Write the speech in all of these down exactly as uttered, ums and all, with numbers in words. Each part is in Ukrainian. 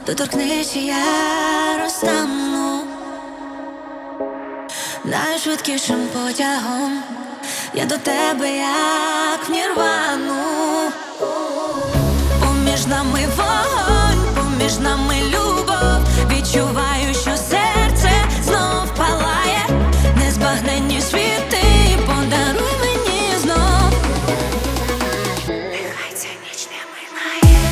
доторкнешся, я розтану найшвидкішим потягом. Я до тебе, як в нірвану. Поміж нами вогонь, поміж нами любов. Відчуваю, що серце знов палає. Незбагненні світи, подаруй мені знов. Нехай ця ніч не минає.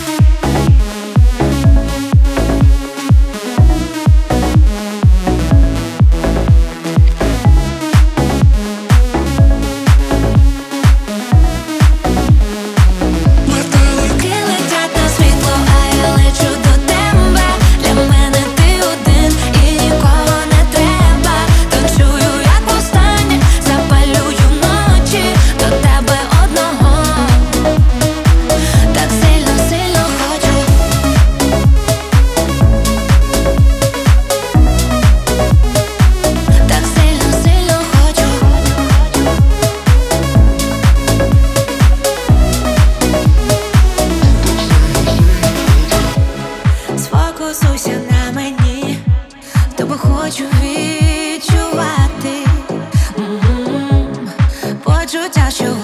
Сфокусуйся на мені, тобі хочу відчувати. М-м-м. Почуття, що